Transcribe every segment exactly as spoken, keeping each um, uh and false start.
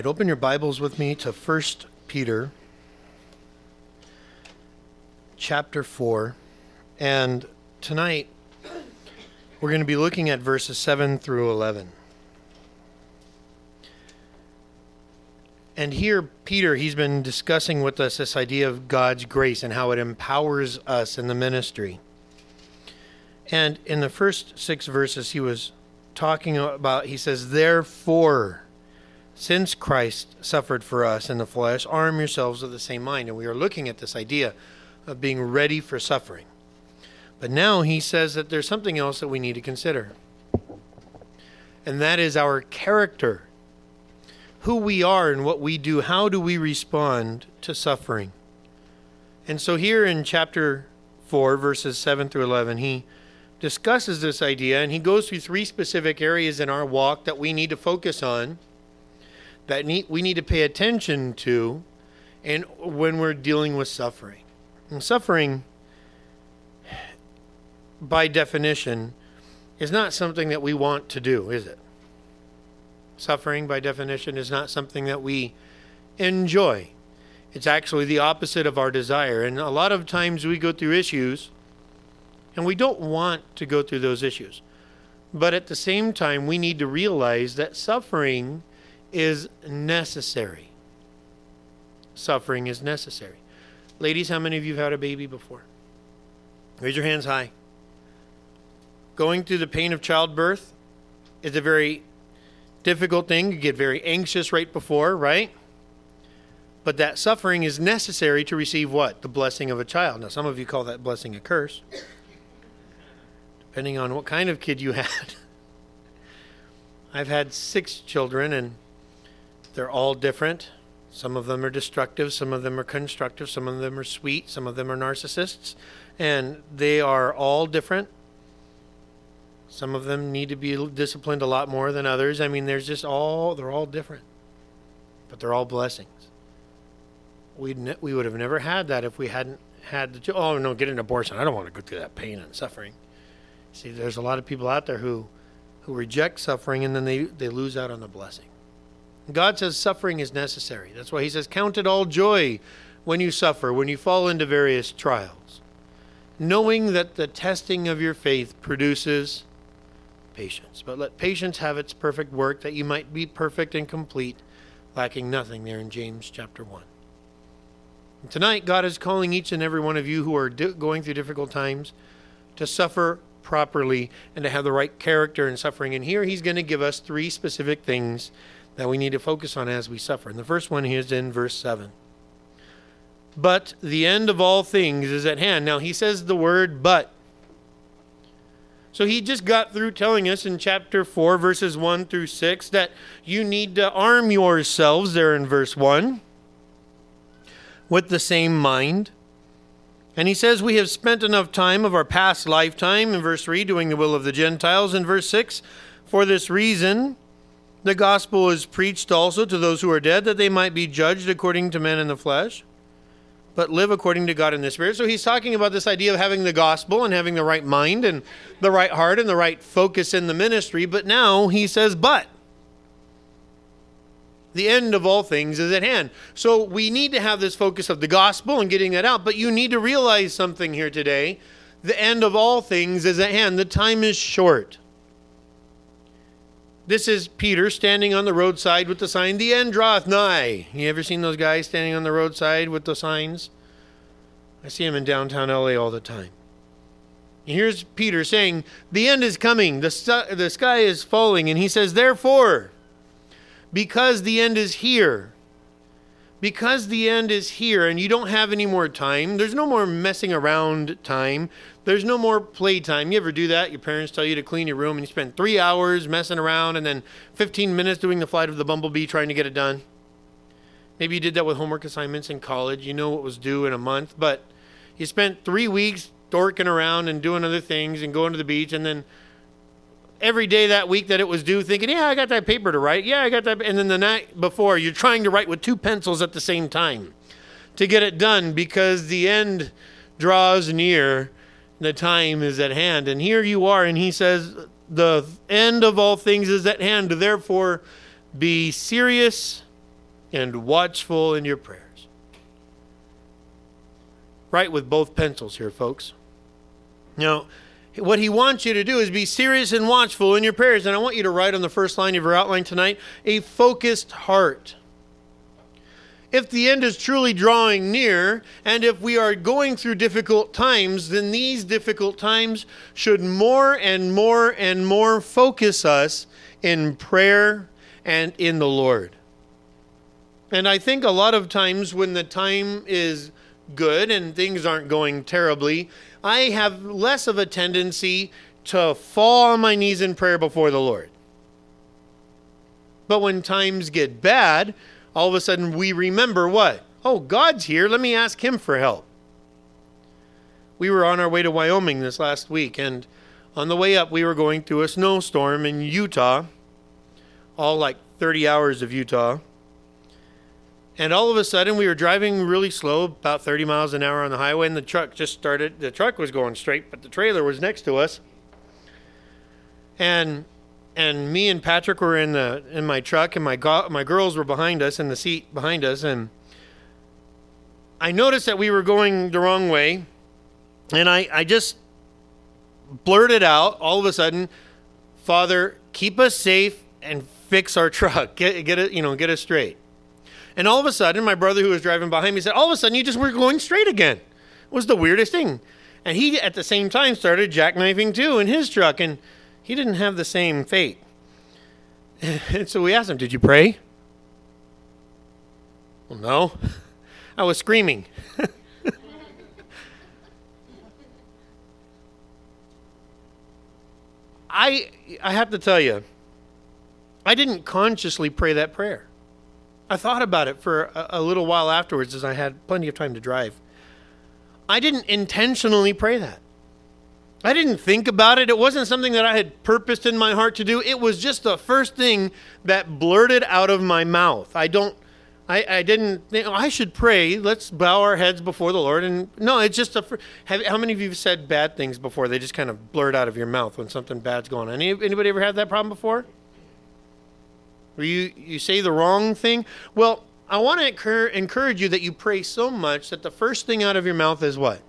Open your Bibles with me to First Peter chapter four. And tonight we're going to be looking at verses seven through eleven. And here Peter, he's been discussing with us this idea of God's grace and how it empowers us in the ministry. And in the first six verses he was talking about, he says, therefore, since Christ suffered for us in the flesh, arm yourselves with the same mind. And we are looking at this idea of being ready for suffering. But now he says that there's something else that we need to consider. And that is our character. Who we are and what we do. How do we respond to suffering? And so here in chapter four, verses seven through eleven, he discusses this idea, and he goes through three specific areas in our walk that we need to focus on, that need, we need to pay attention to, and when we're dealing with suffering. And suffering, by definition, is not something that we want to do, is it? Suffering, by definition, is not something that we enjoy. It's actually the opposite of our desire. And a lot of times we go through issues, and we don't want to go through those issues. But at the same time, we need to realize that suffering is necessary. Suffering is necessary. Ladies, how many of you have had a baby before? Raise your hands high. Going through the pain of childbirth is a very difficult thing. You get very anxious right before, right? But that suffering is necessary to receive what? The blessing of a child. Now, some of you call that blessing a curse, depending on what kind of kid you had. I've had six children, and they're all different. Some of them are destructive. Some of them are constructive. Some of them are sweet. Some of them are narcissists. And they are all different. Some of them need to be disciplined a lot more than others. I mean, there's just all, they're all different. But they're all blessings. We'd ne- we would have never had that if we hadn't had the, oh no, get an abortion. I don't want to go through that pain and suffering. See, there's a lot of people out there who, who reject suffering, and then they, they lose out on the blessing. God says suffering is necessary. That's why he says, count it all joy when you suffer, when you fall into various trials, knowing that the testing of your faith produces patience. But let patience have its perfect work, that you might be perfect and complete, lacking nothing, there in James chapter one. And tonight, God is calling each and every one of you who are di- going through difficult times to suffer properly and to have the right character in suffering. And here he's going to give us three specific things that we need to focus on as we suffer. And the first one is in verse seven. But the end of all things is at hand. Now he says the word but. So he just got through telling us in chapter four, verses one through six, that you need to arm yourselves, there in verse one, with the same mind. And he says we have spent enough time of our past lifetime, in verse three, doing the will of the Gentiles. In verse six, for this reason, the gospel is preached also to those who are dead, that they might be judged according to men in the flesh, but live according to God in the Spirit. So he's talking about this idea of having the gospel and having the right mind and the right heart and the right focus in the ministry. But now he says, but the end of all things is at hand. So we need to have this focus of the gospel and getting that out. But you need to realize something here today. The end of all things is at hand. The time is short. This is Peter standing on the roadside with the sign, the end draweth nigh. You ever seen those guys standing on the roadside with the signs? I see them in downtown L A all the time. And here's Peter saying, the end is coming. The, st- the sky is falling. And he says, therefore, because the end is here, because the end is here and you don't have any more time, there's no more messing around time. There's no more playtime. You ever do that? Your parents tell you to clean your room and you spend three hours messing around and then fifteen minutes doing the flight of the bumblebee trying to get it done. Maybe you did that with homework assignments in college. You know what was due in a month, but you spent three weeks dorking around and doing other things and going to the beach, and then every day that week that it was due thinking, yeah, I got that paper to write. Yeah, I got that. And then the night before, you're trying to write with two pencils at the same time to get it done because the end draws near. The time is at hand. And here you are, and he says, the end of all things is at hand. Therefore, be serious and watchful in your prayers. Write with both pencils here, folks. Now, what he wants you to do is be serious and watchful in your prayers. And I want you to write on the first line of your outline tonight, a focused heart. If the end is truly drawing near, and if we are going through difficult times, then these difficult times should more and more and more focus us in prayer and in the Lord. And I think a lot of times when the time is good and things aren't going terribly, I have less of a tendency to fall on my knees in prayer before the Lord. But when times get bad, all of a sudden we remember what? Oh, God's here. Let me ask him for help. We were on our way to Wyoming this last week, and on the way up we were going through a snowstorm in Utah, all like thirty hours of Utah. And all of a sudden we were driving really slow, about thirty miles an hour on the highway, and the truck just started. The truck was going straight, but the trailer was next to us. And And me and Patrick were in the in my truck, and my go- my girls were behind us in the seat behind us. And I noticed that we were going the wrong way, and I, I just blurted out all of a sudden, "Father, keep us safe and fix our truck, get get it you know get us straight." And all of a sudden, my brother who was driving behind me said, "All of a sudden, you just were going straight again." It was the weirdest thing. And he at the same time started jackknifing too in his truck, and he didn't have the same fate. And so we asked him, "Did you pray?" "Well, no. I was screaming." I I have to tell you, I didn't consciously pray that prayer. I thought about it for a, a little while afterwards as I had plenty of time to drive. I didn't intentionally pray that. I didn't think about it. It wasn't something that I had purposed in my heart to do. It was just the first thing that blurted out of my mouth. I don't, I, I didn't think, "Oh, I should pray. Let's bow our heads before the Lord." And no, it's just a, have, how many of you have said bad things before? They just kind of blurt out of your mouth when something bad's going on. Any, anybody ever had that problem before? Where you, you say the wrong thing? Well, I want to encourage, encourage you that you pray so much that the first thing out of your mouth is what?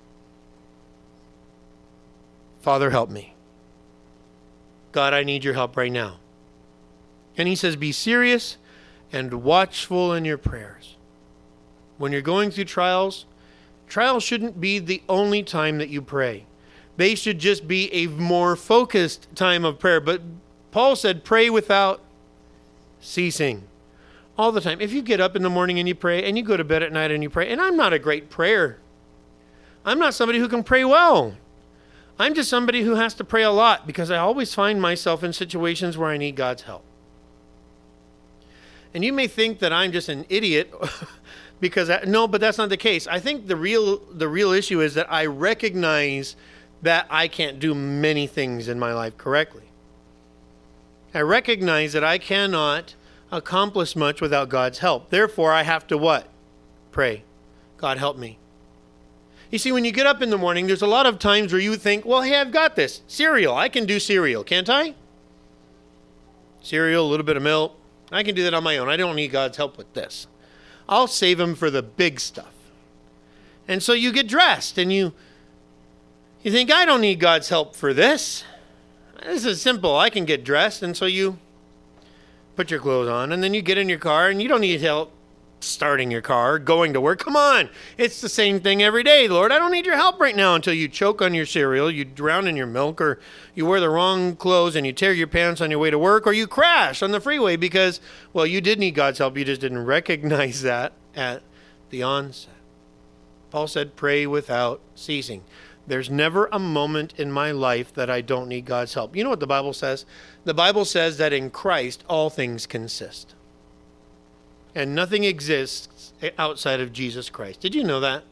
"Father, help me. God, I need your help right now." And he says, be serious and watchful in your prayers. When you're going through trials, trials shouldn't be the only time that you pray. They should just be a more focused time of prayer. But Paul said, pray without ceasing. All the time. If you get up in the morning and you pray, and you go to bed at night and you pray, and I'm not a great prayer. I'm not somebody who can pray well. I'm just somebody who has to pray a lot because I always find myself in situations where I need God's help. And you may think that I'm just an idiot because I, no, but that's not the case. I think the real the real issue is that I recognize that I can't do many things in my life correctly. I recognize that I cannot accomplish much without God's help. Therefore, I have to what? Pray. God, help me. You see, when you get up in the morning, there's a lot of times where you think, well, hey, I've got this. Cereal. I can do cereal, can't I? Cereal, a little bit of milk. I can do that on my own. I don't need God's help with this. I'll save him for the big stuff. And so you get dressed and you, you think, I don't need God's help for this. This is simple. I can get dressed. And so you put your clothes on and then you get in your car and you don't need help starting your car, going to work. Come on. It's the same thing every day. Lord, I don't need your help right now, until you choke on your cereal, you drown in your milk, or you wear the wrong clothes and you tear your pants on your way to work, or you crash on the freeway because, well, you did need God's help. You just didn't recognize that at the onset. Paul said, pray without ceasing. There's never a moment in my life that I don't need God's help. You know what the Bible says? The Bible says that in Christ all things consist. And nothing exists outside of Jesus Christ. Did you know that?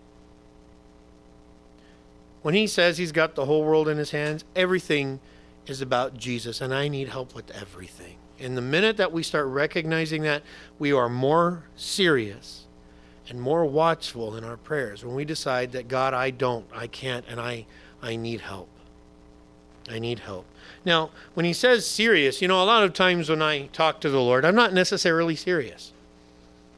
When he says he's got the whole world in his hands, everything is about Jesus, and I need help with everything. And the minute that we start recognizing that, we are more serious and more watchful in our prayers when we decide that, God, I don't, I can't, and I, I need help. I need help. Now, when he says serious, you know, a lot of times when I talk to the Lord, I'm not necessarily serious.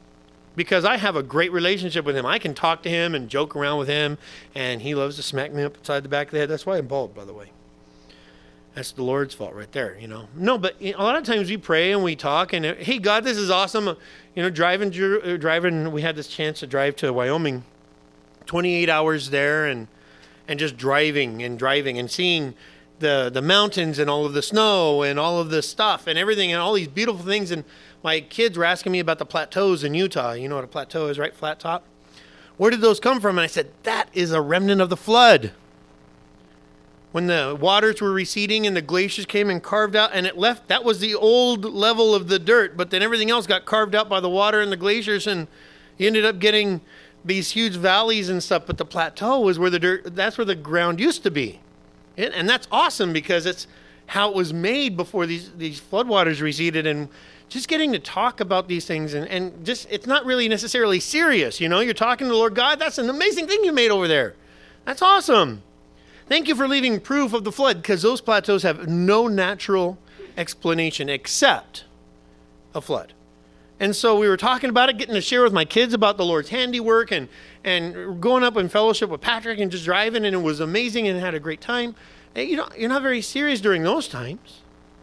because I have a great relationship with him. I can talk to him and joke around with him, and he loves to smack me up upside the back of the head. That's why I'm bald, by the way. That's the Lord's fault right there, you know. No, but a lot of times we pray and we talk, and hey, God, this is awesome. You know, driving, driving. We had this chance to drive to Wyoming, twenty-eight hours there, and and just driving and driving and seeing the the mountains and all of the snow and all of the stuff and everything and all these beautiful things. And my kids were asking me about the plateaus in Utah. You know what a plateau is, right? Flat top. Where did those come from? And I said, that is a remnant of the flood. When the waters were receding and the glaciers came and carved out, and it left, that was the old level of the dirt, but then everything else got carved out by the water and the glaciers, and you ended up getting these huge valleys and stuff. But the plateau was where the dirt, that's where the ground used to be. And, and that's awesome because it's how it was made before these, these floodwaters receded. And just getting to talk about these things, and, and just, it's not really necessarily serious. You know, you're talking to the Lord God, that's an amazing thing you made over there. That's awesome. Thank you for leaving proof of the flood, because those plateaus have no natural explanation except a flood. And so we were talking about it, getting to share with my kids about the Lord's handiwork, and, and going up in fellowship with Patrick and just driving, and it was amazing and had a great time. And you don't, you're not very serious during those times.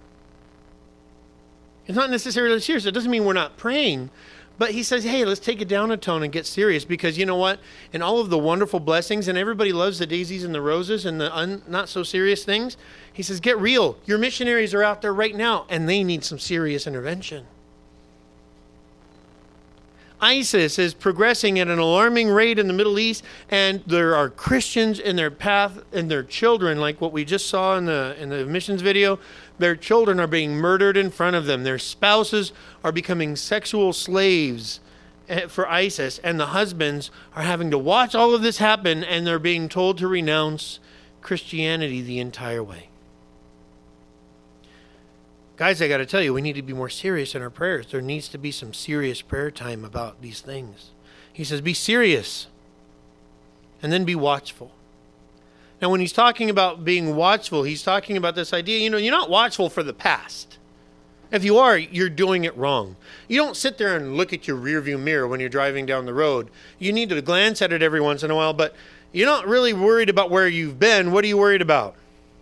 It's not necessarily serious. It doesn't mean we're not praying. But he says, hey, let's take it down a tone and get serious, because you know what? In all of the wonderful blessings, and everybody loves the daisies and the roses and the un- not so serious things, he says, get real. Your missionaries are out there right now, and they need some serious intervention. ISIS is progressing at an alarming rate in the Middle East, and there are Christians in their path, and their children, like what we just saw in the in the missions video, their children are being murdered in front of them. Their spouses are becoming sexual slaves for ISIS, and the husbands are having to watch all of this happen, and they're being told to renounce Christianity the entire way. Guys, I got to tell you, we need to be more serious in our prayers. There needs to be some serious prayer time about these things. He says, be serious, and then be watchful. Now, when he's talking about being watchful, he's talking about this idea, you know, you're not watchful for the past. If you are, you're doing it wrong. You don't sit there and look at your rearview mirror when you're driving down the road. You need to glance at it every once in a while, but you're not really worried about where you've been. What are you worried about?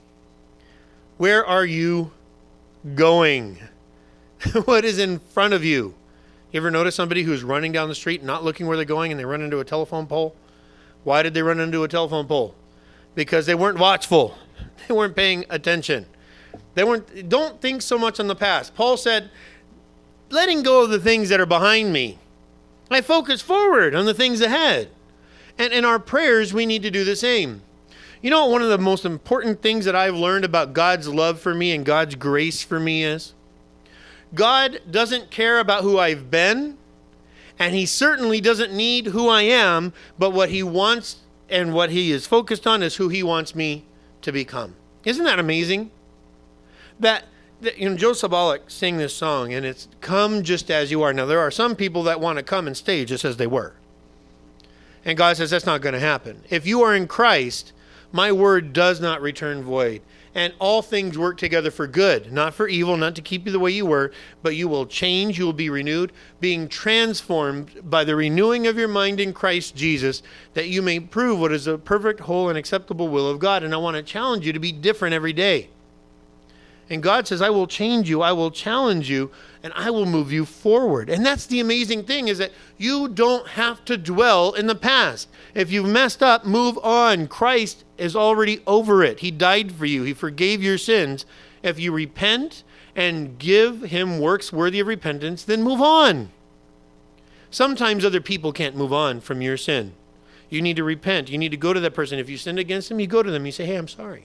Where are you going? What is in front of you? You ever notice somebody who's running down the street not looking where they're going, and they run into a telephone pole? Why did they run into a telephone pole? Because they weren't watchful. They weren't paying attention. They weren't. Don't think so much on the past. Paul said, letting go of the things that are behind me, I focus forward on the things ahead. And in our prayers, we need to do the same. You know what one of the most important things that I've learned about God's love for me and God's grace for me is? God doesn't care about who I've been, and he certainly doesn't need who I am, but what he wants and what he is focused on is who he wants me to become. Isn't that amazing? That, that you know, Joe Sabolic sang this song, and it's come just as you are. Now, there are some people that want to come and stay just as they were. And God says that's not going to happen. If you are in Christ, my word does not return void. And all things work together for good, not for evil, not to keep you the way you were, but you will change, you will be renewed, being transformed by the renewing of your mind in Christ Jesus, that you may prove what is a perfect, whole, and acceptable will of God. And I want to challenge you to be different every day. And God says, I will change you, I will challenge you, and I will move you forward. And that's the amazing thing, is that you don't have to dwell in the past. If you've messed up, move on. Christ is already over it. He died for you. He forgave your sins. If you repent and give him works worthy of repentance, then move on. Sometimes other people can't move on from your sin. You need to repent. You need to go to that person. If you sinned against them, you go to them. You say, hey, I'm sorry.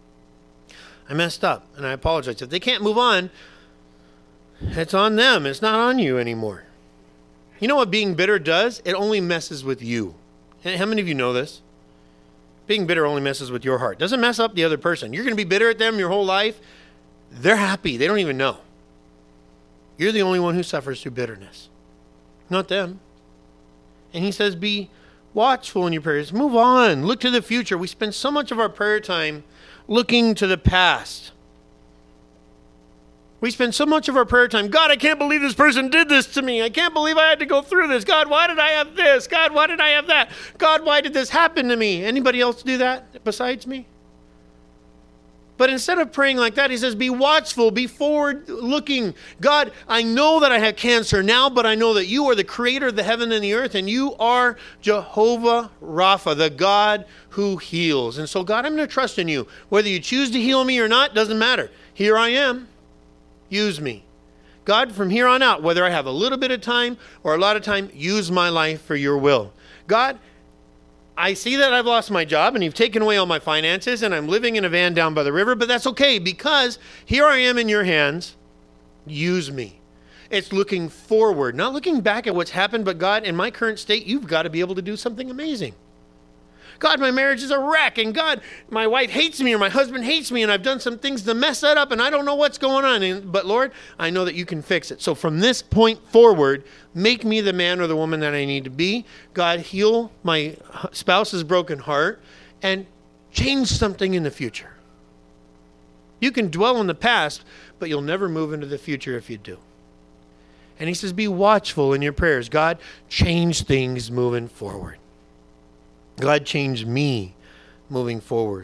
I messed up, and I apologize. If they can't move on, it's on them. It's not on you anymore. You know what being bitter does? It only messes with you. And how many of you know this? Being bitter only messes with your heart. Doesn't mess up the other person. You're going to be bitter at them your whole life. They're happy. They don't even know. You're the only one who suffers through bitterness, not them. And he says, be watchful in your prayers. Move on. Look to the future. We spend so much of our prayer time looking to the past. We spend so much of our prayer time, God, I can't believe this person did this to me. I can't believe I had to go through this. God, why did I have this? God, why did I have that? God, why did this happen to me? Anybody else do that besides me? But instead of praying like that, he says, be watchful, be forward looking. God, I know that I have cancer now, but I know that you are the creator of the heaven and the earth, and you are Jehovah Rapha, the God who heals. And so, God, I'm going to trust in you. Whether you choose to heal me or not, doesn't matter. Here I am. Use me. God, from here on out, whether I have a little bit of time or a lot of time, use my life for your will. God, I see that I've lost my job and you've taken away all my finances and I'm living in a van down by the river, but that's okay because here I am in your hands. Use me. It's looking forward, not looking back at what's happened, but God, in my current state, you've got to be able to do something amazing. God, my marriage is a wreck, and God, my wife hates me or my husband hates me, and I've done some things to mess that up, and I don't know what's going on. And, but Lord, I know that you can fix it. So from this point forward, make me the man or the woman that I need to be. God, heal my spouse's broken heart and change something in the future. You can dwell in the past, but you'll never move into the future if you do. And he says, be watchful in your prayers. God, change things moving forward. God, change me moving forward.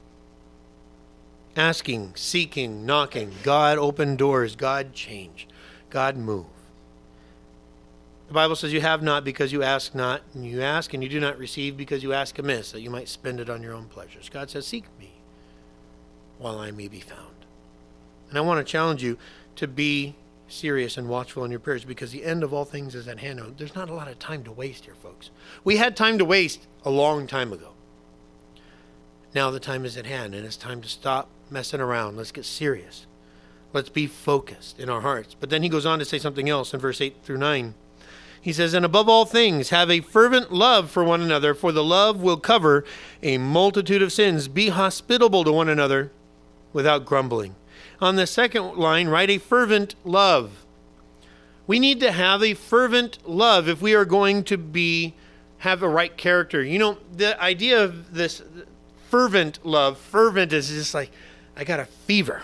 Asking, seeking, knocking. God, open doors. God, change. God, move. The Bible says you have not because you ask not, and you ask and you do not receive because you ask amiss, that you might spend it on your own pleasures. God says, seek me while I may be found. And I want to challenge you to be serious and watchful in your prayers because the end of all things is at hand. There's not a lot of time to waste here, folks. We had time to waste a long time ago. Now the time is at hand and it's time to stop messing around. Let's get serious. Let's be focused in our hearts. But then he goes on to say something else in verse eight through nine. He says, and above all things, have a fervent love for one another, for the love will cover a multitude of sins. Be hospitable to one another without grumbling. On the second line, write a fervent love. We need to have a fervent love if we are going to be have a right character. You know, the idea of this fervent love, fervent is just like, I got a fever.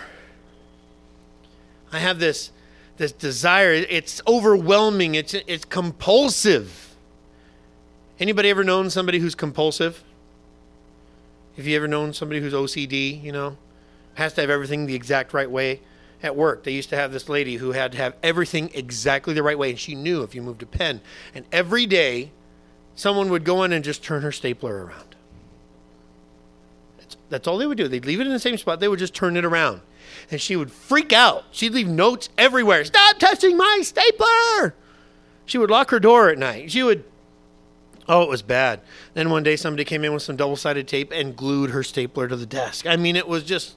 I have this this desire. It's overwhelming. It's it's compulsive. Anybody ever known somebody who's compulsive? Have you ever known somebody who's O C D, you know? Has to have everything the exact right way. At work, they used to have this lady who had to have everything exactly the right way, and she knew if you moved a pen. And every day, someone would go in and just turn her stapler around. That's, that's all they would do. They'd leave it in the same spot. They would just turn it around. And she would freak out. She'd leave notes everywhere. Stop touching my stapler! She would lock her door at night. She would, oh, it was bad. Then one day, somebody came in with some double-sided tape and glued her stapler to the desk. I mean, it was just...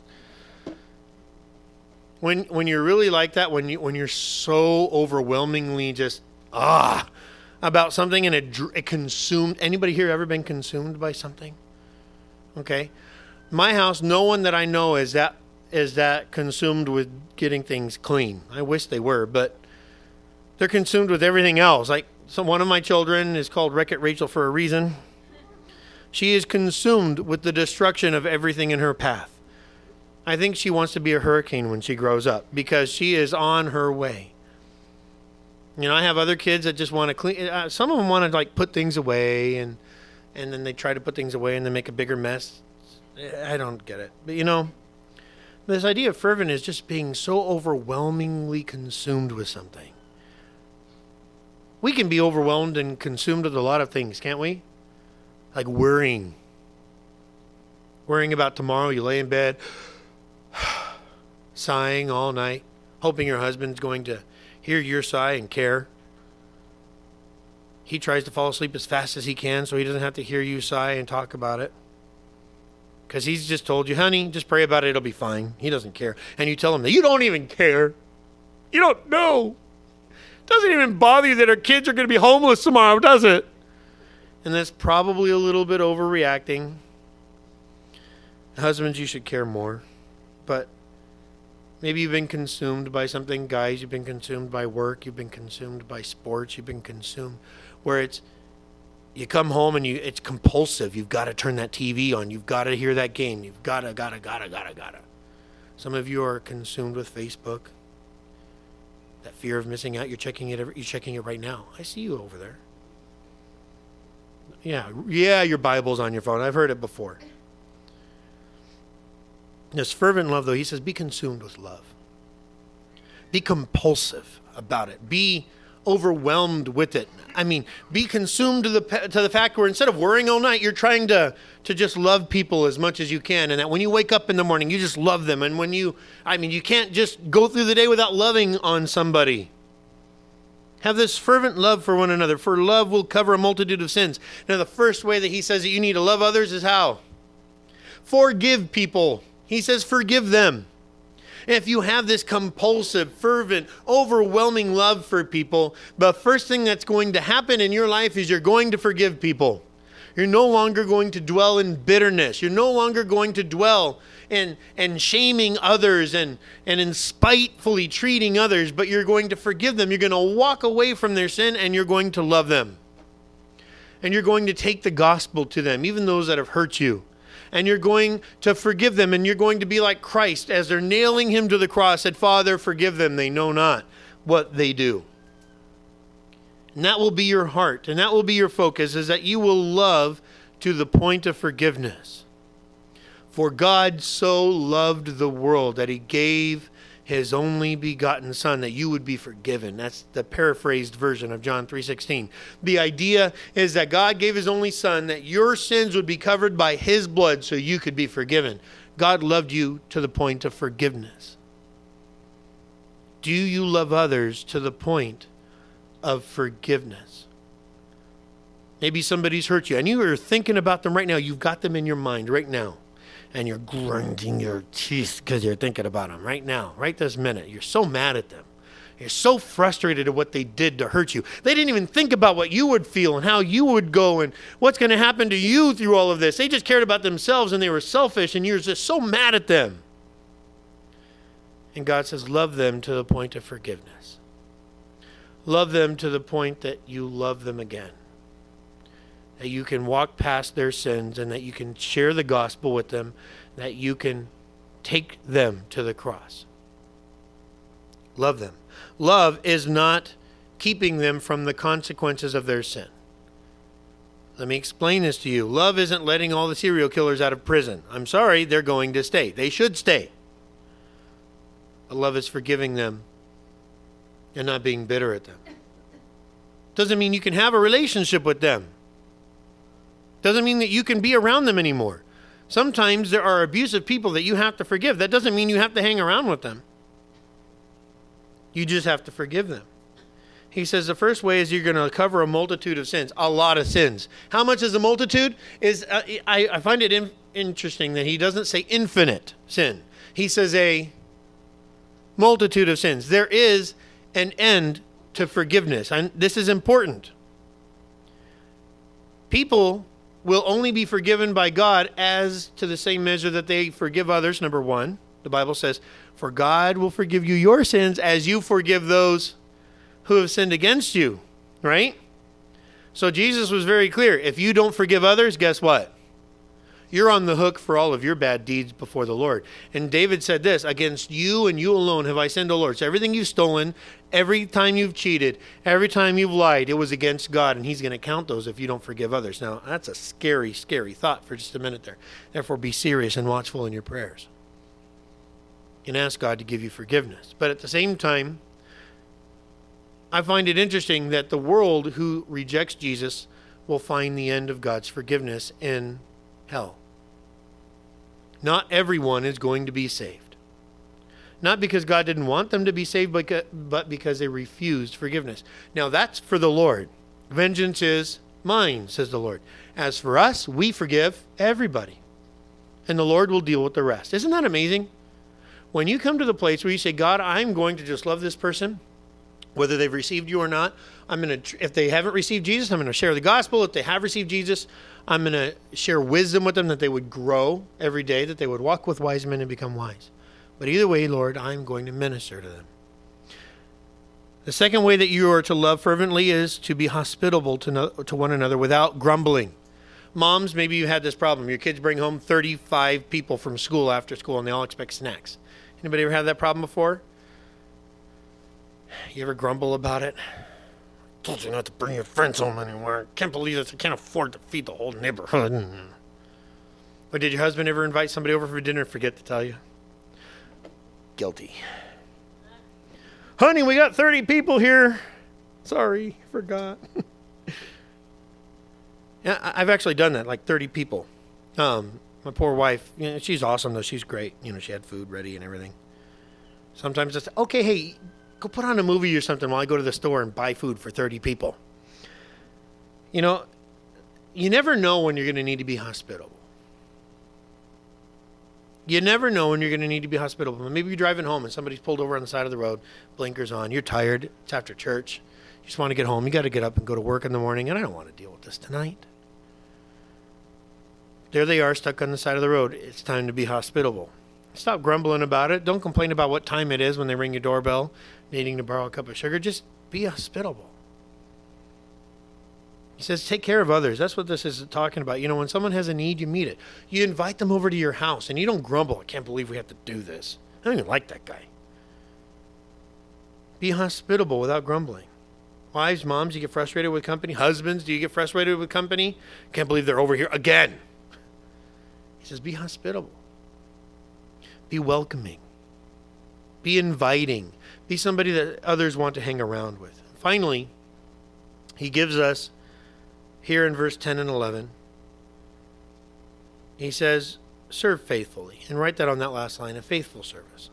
When when you're really like that, when you when you're so overwhelmingly just ah about something and it, it consumed. Anybody here ever been consumed by something? Okay, my house, no one that I know is that is that consumed with getting things clean. I wish they were, but they're consumed with everything else. Like so, one of my children is called Wreck-It Rachel for a reason. She is consumed with the destruction of everything in her path. I think she wants to be a hurricane when she grows up because she is on her way. You know, I have other kids that just want to clean. Uh, some of them want to like put things away and and then they try to put things away and then make a bigger mess. I don't get it. But you know, this idea of fervent is just being so overwhelmingly consumed with something. We can be overwhelmed and consumed with a lot of things, can't we? Like worrying. Worrying about tomorrow. You lay in bed sighing all night, hoping your husband's going to hear your sigh and care. He tries to fall asleep as fast as he can so he doesn't have to hear you sigh and talk about it. Because he's just told you, honey, just pray about it, it'll be fine. He doesn't care. And you tell him that you don't even care. You don't know. It doesn't even bother you that our kids are going to be homeless tomorrow, does it? And that's probably a little bit overreacting. Husbands, you should care more. But maybe you've been consumed by something. Guys, you've been consumed by work. You've been consumed by sports. You've been consumed where it's, you come home and you it's compulsive. You've got to turn that T V on. You've got to hear that game. You've got to, got to, got to, got to, got to. Some of you are consumed with Facebook. That fear of missing out, you're checking it. Every, you're checking it right now. I see you over there. Yeah, yeah, your Bible's on your phone. I've heard it before. This fervent love, though, he says, be consumed with love. Be compulsive about it. Be overwhelmed with it. I mean, be consumed to the to the fact where instead of worrying all night, you're trying to to just love people as much as you can, and that when you wake up in the morning, you just love them. And when you, I mean, you can't just go through the day without loving on somebody. Have this fervent love for one another, for love will cover a multitude of sins. Now, the first way that he says that you need to love others is how? Forgive people. He says, forgive them. If you have this compulsive, fervent, overwhelming love for people, the first thing that's going to happen in your life is you're going to forgive people. You're no longer going to dwell in bitterness. You're no longer going to dwell in, in shaming others and, and in spitefully treating others, but you're going to forgive them. You're going to walk away from their sin and you're going to love them. And you're going to take the gospel to them, even those that have hurt you. And you're going to forgive them, and you're going to be like Christ as they're nailing him to the cross, said, Father, forgive them. They know not what they do. And that will be your heart, and that will be your focus, is that you will love to the point of forgiveness. For God so loved the world that he gave his only begotten Son, that you would be forgiven. That's the paraphrased version of John three sixteen. The idea is that God gave his only Son, that your sins would be covered by his blood so you could be forgiven. God loved you to the point of forgiveness. Do you love others to the point of forgiveness? Maybe somebody's hurt you and you are thinking about them right now. You've got them in your mind right now. And you're grinding your teeth because you're thinking about them right now, right this minute. You're so mad at them. You're so frustrated at what they did to hurt you. They didn't even think about what you would feel and how you would go and what's going to happen to you through all of this. They just cared about themselves and they were selfish, and you're just so mad at them. And God says, love them to the point of forgiveness. Love them to the point that you love them again. That you can walk past their sins and that you can share the gospel with them, that you can take them to the cross. Love them. Love is not keeping them from the consequences of their sin. Let me explain this to you. Love isn't letting all the serial killers out of prison. I'm sorry, they're going to stay. They should stay. But love is forgiving them and not being bitter at them. Doesn't mean you can have a relationship with them. Doesn't mean that you can be around them anymore. Sometimes there are abusive people that you have to forgive. That doesn't mean you have to hang around with them. You just have to forgive them. He says the first way is you're going to cover a multitude of sins, a lot of sins. How much is a multitude? Is uh, I, I find it in, interesting that he doesn't say infinite sin. He says a multitude of sins. There is an end to forgiveness. And this is important. People will only be forgiven by God as to the same measure that they forgive others. Number one, the Bible says, for God will forgive you your sins as you forgive those who have sinned against you, right? So Jesus was very clear. If you don't forgive others, guess what? You're on the hook for all of your bad deeds before the Lord. And David said this, against you and you alone have I sinned, O Lord. So everything you've stolen, every time you've cheated, every time you've lied, it was against God. And he's going to count those if you don't forgive others. Now, that's a scary, scary thought for just a minute there. Therefore, be serious and watchful in your prayers. And ask God to give you forgiveness. But at the same time, I find it interesting that the world who rejects Jesus will find the end of God's forgiveness in hell. Not everyone is going to be saved. Not because God didn't want them to be saved, but because they refused forgiveness. Now that's for the Lord. Vengeance is mine, says the Lord. As for us, we forgive everybody. And the Lord will deal with the rest. Isn't that amazing? When you come to the place where you say, God, I'm going to just love this person, whether they've received you or not. I'm going to, if they haven't received Jesus, I'm going to share the gospel. If they have received Jesus, I'm going to share wisdom with them, that they would grow every day, that they would walk with wise men and become wise. But either way, Lord, I'm going to minister to them. The second way that you are to love fervently is to be hospitable to, no, to one another without grumbling. Moms, maybe you had this problem. Your kids bring home thirty-five people from school after school, and they all expect snacks. Anybody ever had that problem before? You ever grumble about it? Told you not to bring your friends home anymore. Can't believe this. I can't afford to feed the whole neighborhood. Or did your husband ever invite somebody over for dinner and forget to tell you? Guilty. Honey, we got thirty people here. Sorry, forgot. Yeah, I've actually done that, like thirty people. Um, my poor wife, you know, she's awesome though. She's great. You know, she had food ready and everything. Sometimes it's, okay, hey, go put on a movie or something while I go to the store and buy food for thirty people. You know, you never know when you're going to need to be hospitable. You never know when you're going to need to be hospitable. Maybe you're driving home and somebody's pulled over on the side of the road, blinkers on. You're tired. It's after church. You just want to get home. You got to get up and go to work in the morning, and I don't want to deal with this tonight. There they are, stuck on the side of the road. It's time to be hospitable. Stop grumbling about it. Don't complain about what time it is when they ring your doorbell, needing to borrow a cup of sugar. Just be hospitable. He says, take care of others. That's what this is talking about. You know, when someone has a need, you meet it. You invite them over to your house, and you don't grumble. I can't believe we have to do this. I don't even like that guy. Be hospitable without grumbling. Wives, moms, you get frustrated with company. Husbands, do you get frustrated with company? Can't believe they're over here again. He says, be hospitable. Be welcoming. Be inviting. Be somebody that others want to hang around with. Finally, he gives us here in verse ten and eleven, he says, serve faithfully. And write that on that last line, a faithful service.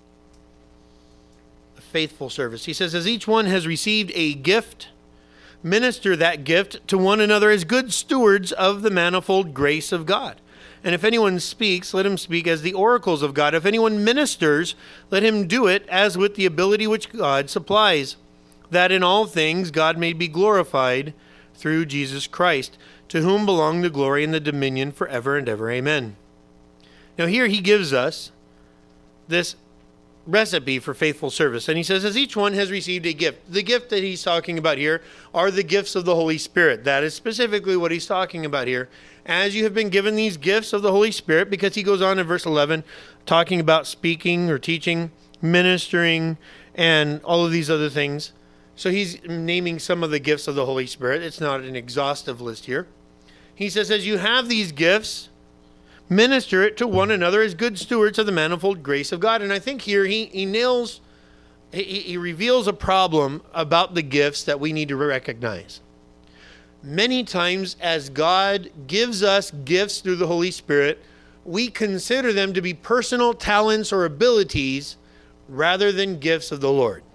A faithful service. He says, as each one has received a gift, minister that gift to one another as good stewards of the manifold grace of God. And if anyone speaks, let him speak as the oracles of God. If anyone ministers, let him do it as with the ability which God supplies, that in all things God may be glorified through Jesus Christ, to whom belong the glory and the dominion forever and ever. Amen. Now here he gives us this recipe for faithful service. And he says, as each one has received a gift. The gift that he's talking about here are the gifts of the Holy Spirit. That is specifically what he's talking about here. As you have been given these gifts of the Holy Spirit, because he goes on in verse eleven, talking about speaking or teaching, ministering, and all of these other things. So he's naming some of the gifts of the Holy Spirit. It's not an exhaustive list here. He says, as you have these gifts, minister it to one another as good stewards of the manifold grace of God. And I think here he, he nails, he, he reveals a problem about the gifts that we need to recognize. Many times as God gives us gifts through the Holy Spirit, we consider them to be personal talents or abilities rather than gifts of the Lord.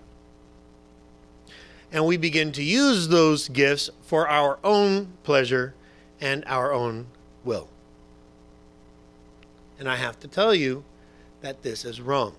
And we begin to use those gifts for our own pleasure and our own will. And I have to tell you that this is wrong.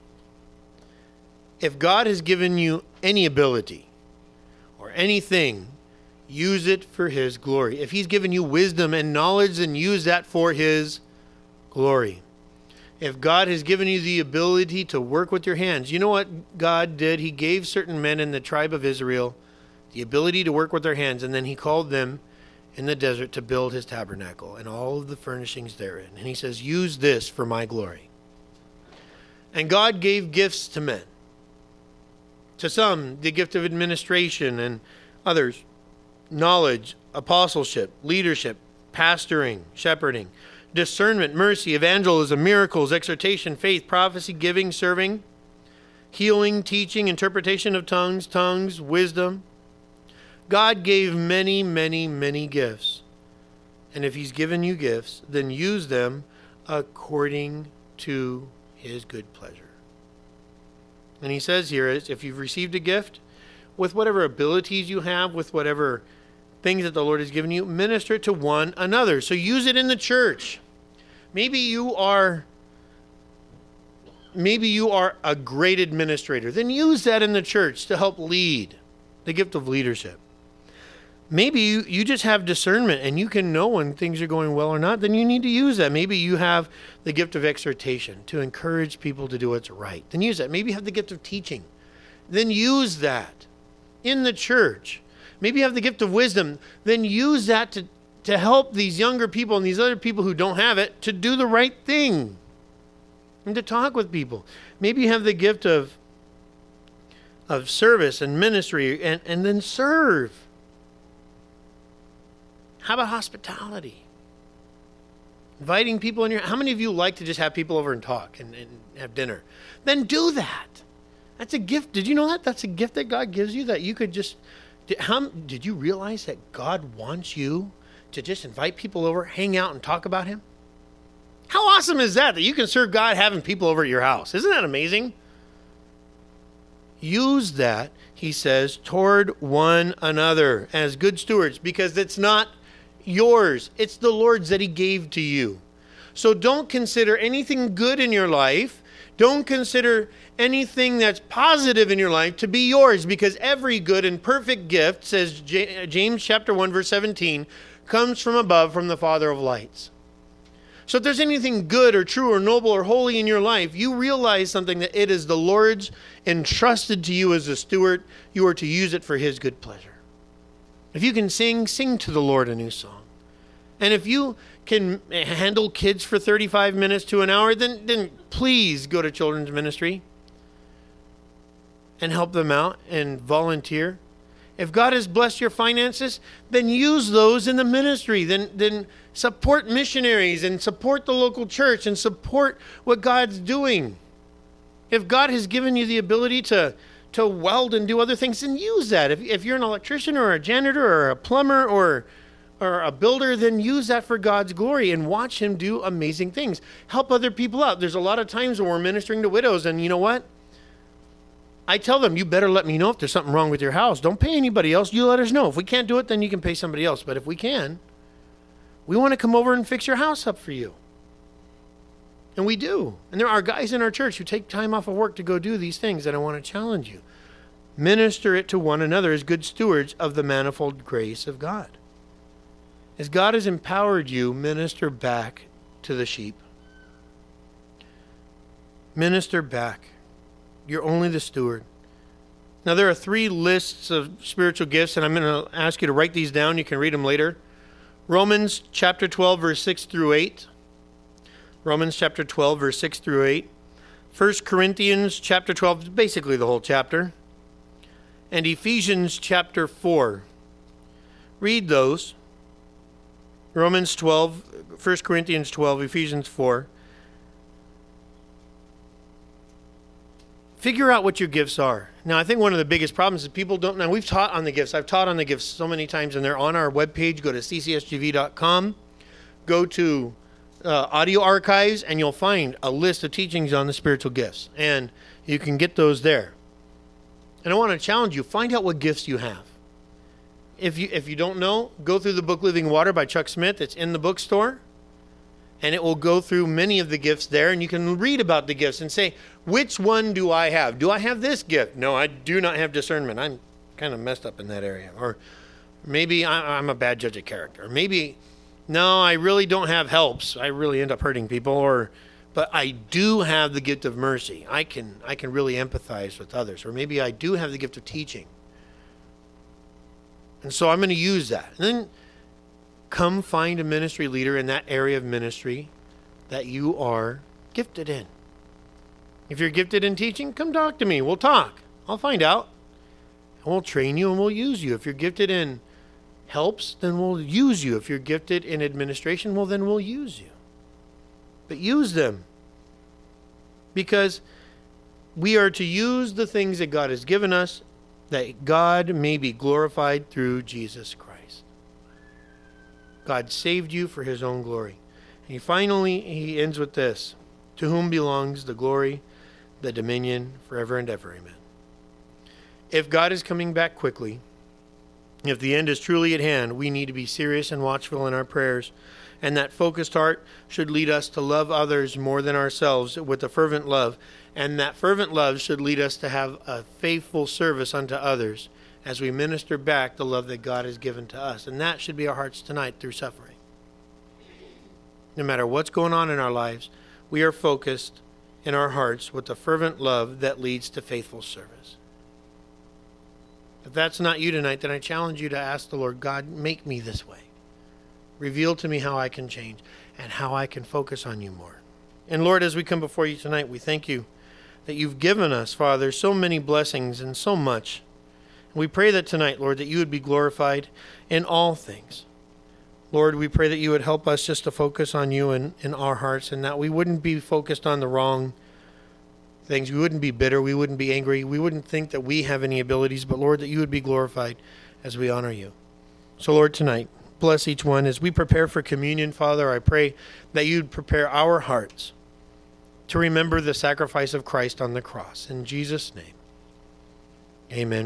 If God has given you any ability or anything, use it for his glory. If he's given you wisdom and knowledge, then use that for his glory. If God has given you the ability to work with your hands, you know what God did? He gave certain men in the tribe of Israel the ability to work with their hands, and then he called them in the desert to build his tabernacle and all of the furnishings therein. And he says, use this for my glory. And God gave gifts to men. To some, the gift of administration, and others, knowledge, apostleship, leadership, pastoring, shepherding, discernment, mercy, evangelism, miracles, exhortation, faith, prophecy, giving, serving, healing, teaching, interpretation of tongues, tongues, wisdom. God gave many, many, many gifts. And if he's given you gifts, then use them according to his good pleasure. And he says here, is if you've received a gift, with whatever abilities you have, with whatever things that the Lord has given you, minister it to one another. So use it in the church. Maybe you are maybe you are a great administrator. Then use that in the church to help lead, the gift of leadership. Maybe you, you just have discernment and you can know when things are going well or not. Then you need to use that. Maybe you have the gift of exhortation to encourage people to do what's right. Then use that. Maybe you have the gift of teaching. Then use that in the church. Maybe you have the gift of wisdom. Then use that to, to help these younger people and these other people who don't have it to do the right thing and to talk with people. Maybe you have the gift of of service and ministry, and, and then serve. How about hospitality? Inviting people in your, how many of you like to just have people over and talk and, and have dinner? Then do that. That's a gift. Did you know that? That's a gift that God gives you, that you could just, did, how, did you realize that God wants you to just invite people over, hang out and talk about him? How awesome is that, that you can serve God having people over at your house? Isn't that amazing? Use that, he says, toward one another as good stewards, because it's not yours. It's the Lord's that he gave to you. So don't consider anything good in your life. Don't consider anything that's positive in your life to be yours, because every good and perfect gift, says James chapter one, verse seventeen, comes from above, from the Father of lights. So if there's anything good or true or noble or holy in your life, you realize something, that it is the Lord's entrusted to you as a steward. You are to use it for his good pleasure. If you can sing, sing to the Lord a new song. And if you can handle kids for thirty-five minutes to an hour, then, then please go to children's ministry and help them out and volunteer. If God has blessed your finances, then use those in the ministry. Then, then support missionaries and support the local church and support what God's doing. If God has given you the ability to to weld and do other things, then use that. If, if you're an electrician or a janitor or a plumber or, or a builder, then use that for God's glory and watch him do amazing things. Help other people out. There's a lot of times when we're ministering to widows, and you know what? I tell them, you better let me know if there's something wrong with your house. Don't pay anybody else. You let us know. If we can't do it, then you can pay somebody else. But if we can, we want to come over and fix your house up for you. And we do. And there are guys in our church who take time off of work to go do these things, and I want to challenge you. Minister it to one another as good stewards of the manifold grace of God. As God has empowered you, minister back to the sheep. Minister back. You're only the steward. Now, there are three lists of spiritual gifts, and I'm going to ask you to write these down. You can read them later. Romans chapter twelve, verse six through eight. Romans chapter twelve, verse six through eight. First Corinthians chapter twelve, basically the whole chapter. And Ephesians chapter four. Read those. Romans twelve, First Corinthians twelve, Ephesians four. Figure out what your gifts are. Now, I think one of the biggest problems is people don't know. We've taught on the gifts. I've taught on the gifts so many times, and they're on our webpage. Go to c c s g v dot com. Go to uh, audio archives, and you'll find a list of teachings on the spiritual gifts. And you can get those there. And I want to challenge you. Find out what gifts you have. If you, if you don't know, go through the book Living Water by Chuck Smith. It's in the bookstore. And it will go through many of the gifts there, and you can read about the gifts and say, which one do I have? Do I have this gift? No, I do not have discernment. I'm kind of messed up in that area. Or maybe I'm a bad judge of character. Or maybe, no, I really don't have helps. I really end up hurting people. Or, but I do have the gift of mercy. I can, I can really empathize with others. Or maybe I do have the gift of teaching. And so I'm going to use that. And then come find a ministry leader in that area of ministry that you are gifted in. If you're gifted in teaching, come talk to me. We'll talk. I'll find out. And we'll train you and we'll use you. If you're gifted in helps, then we'll use you. If you're gifted in administration, well, then we'll use you. But use them. Because we are to use the things that God has given us, that God may be glorified through Jesus Christ. God saved you for his own glory. And he finally, he ends with this. To whom belongs the glory, the dominion, forever and ever. Amen. If God is coming back quickly, if the end is truly at hand, we need to be serious and watchful in our prayers. And that focused heart should lead us to love others more than ourselves with a fervent love. And that fervent love should lead us to have a faithful service unto others as we minister back the love that God has given to us. And that should be our hearts tonight through suffering. No matter what's going on in our lives, we are focused in our hearts with a fervent love that leads to faithful service. If that's not you tonight, then I challenge you to ask the Lord, God, make me this way. Reveal to me how I can change and how I can focus on you more. And Lord, as we come before you tonight, we thank you that you've given us, Father, so many blessings and so much. We pray that tonight, Lord, that you would be glorified in all things. Lord, we pray that you would help us just to focus on you in, in our hearts, and that we wouldn't be focused on the wrong things. We wouldn't be bitter. We wouldn't be angry. We wouldn't think that we have any abilities, but Lord, that you would be glorified as we honor you. So Lord, tonight, bless each one. As we prepare for communion, Father, I pray that you'd prepare our hearts to remember the sacrifice of Christ on the cross. In Jesus' name, amen.